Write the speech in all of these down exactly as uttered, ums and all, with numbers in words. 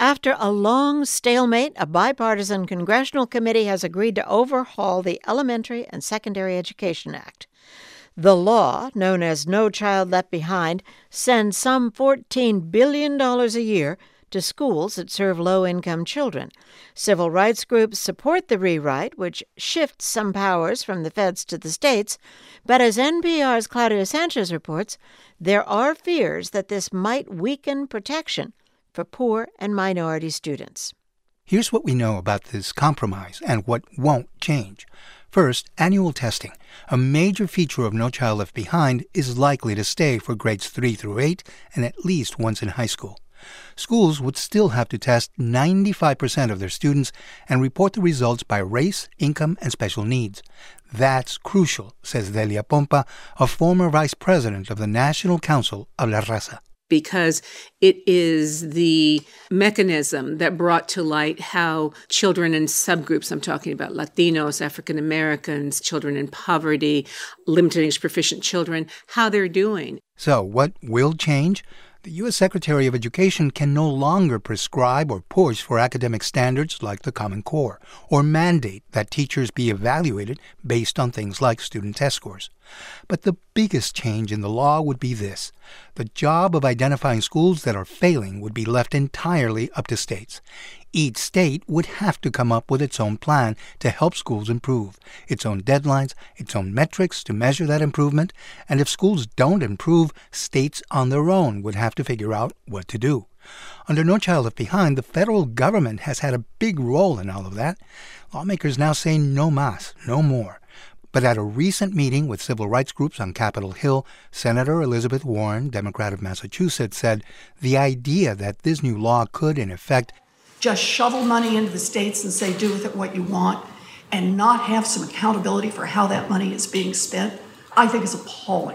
After a long stalemate, a bipartisan congressional committee has agreed to overhaul the Elementary and Secondary Education Act. The law, known as No Child Left Behind, sends some fourteen billion dollars a year to schools that serve low-income children. Civil rights groups support the rewrite, which shifts some powers from the feds to the states. But as N P R's Claudia Sanchez reports, there are fears that this might weaken protection for poor and minority students. Here's what we know about this compromise and what won't change. First, annual testing. A major feature of No Child Left Behind is likely to stay for grades three through eight and at least once in high school. Schools would still have to test ninety-five percent of their students and report the results by race, income, and special needs. That's crucial, says Delia Pompa, a former vice president of the National Council of La Raza. Because it is the mechanism that brought to light how children in subgroups, I'm talking about Latinos, African Americans, children in poverty, limited English proficient children, how they're doing. So what will change? The U S Secretary of Education can no longer prescribe or push for academic standards like the Common Core, or mandate that teachers be evaluated based on things like student test scores. But the biggest change in the law would be this. The job of identifying schools that are failing would be left entirely up to states. Each state would have to come up with its own plan to help schools improve, its own deadlines, its own metrics to measure that improvement, and if schools don't improve, states on their own would have to figure out what to do. Under No Child Left Behind, the federal government has had a big role in all of that. Lawmakers now say no más, no more. But at a recent meeting with civil rights groups on Capitol Hill, Senator Elizabeth Warren, Democrat of Massachusetts, said the idea that this new law could, in effect, just shovel money into the states and say, do with it what you want, and not have some accountability for how that money is being spent, I think is appalling.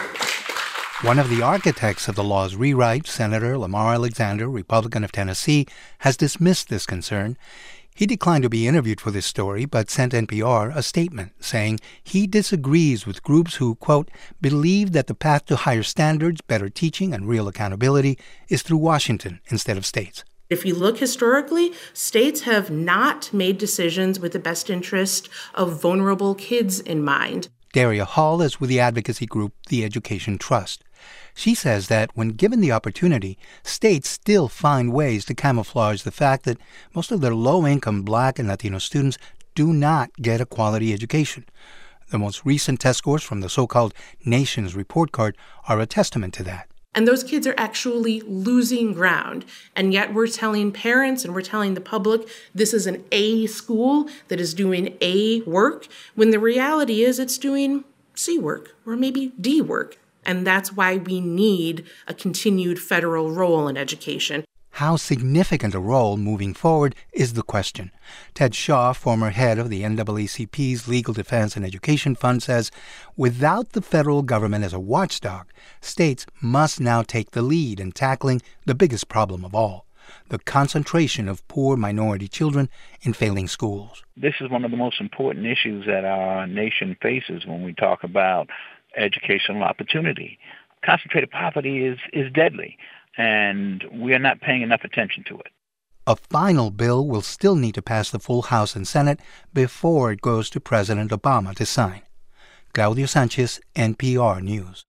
One of the architects of the law's rewrite, Senator Lamar Alexander, Republican of Tennessee, has dismissed this concern. He declined to be interviewed for this story, but sent N P R a statement saying he disagrees with groups who, quote, believe that the path to higher standards, better teaching, and real accountability is through Washington instead of states. If you look historically, states have not made decisions with the best interest of vulnerable kids in mind. Daria Hall is with the advocacy group The Education Trust. She says that when given the opportunity, states still find ways to camouflage the fact that most of their low-income Black and Latino students do not get a quality education. The most recent test scores from the so-called Nations Report Card are a testament to that. And those kids are actually losing ground. And yet we're telling parents and we're telling the public this is an A school that is doing A work, when the reality is it's doing C work or maybe D work. And that's why we need a continued federal role in education. How significant a role moving forward is the question. Ted Shaw, former head of the N double A C P's Legal Defense and Education Fund, says without the federal government as a watchdog, states must now take the lead in tackling the biggest problem of all, the concentration of poor minority children in failing schools. This is one of the most important issues that our nation faces when we talk about educational opportunity. Concentrated poverty is, is deadly, and we are not paying enough attention to it. A final bill will still need to pass the full House and Senate before it goes to President Obama to sign. Claudio Sanchez, N P R News.